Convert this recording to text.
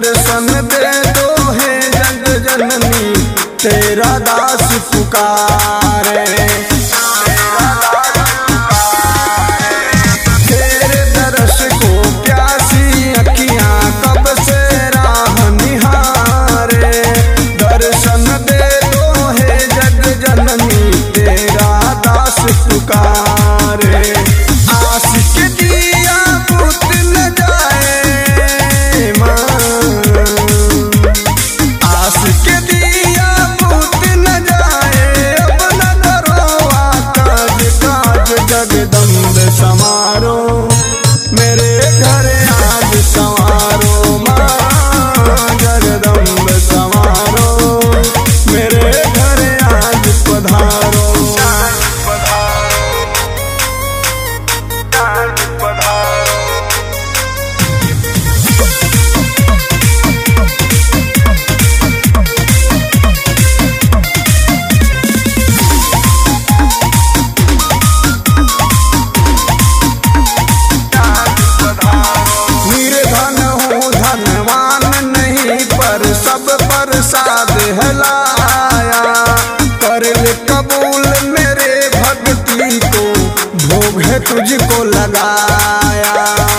दर्शन दे दो हे जग जननी, तेरा दास पुकारे। तेरे दर्श को प्यासी अखियां कब से राह निहारे। दर्शन दे दो हे जग जननी, तेरा दास पुकारे। आस के दिया बुझ न जाए माँ, आस के दिया बुझ न जाए। अब न करो काज काज जगदम्ब समारो, मेरे घर आज संवारो माँ। जगदम्ब संवारो, मेरे घर आज पधारो। निर्धन हूँ धनवान नहीं, पर सब प्रसाद है लाया। कर ले कबूल मेरे भक्ति को, भोग है तुझको लगाया।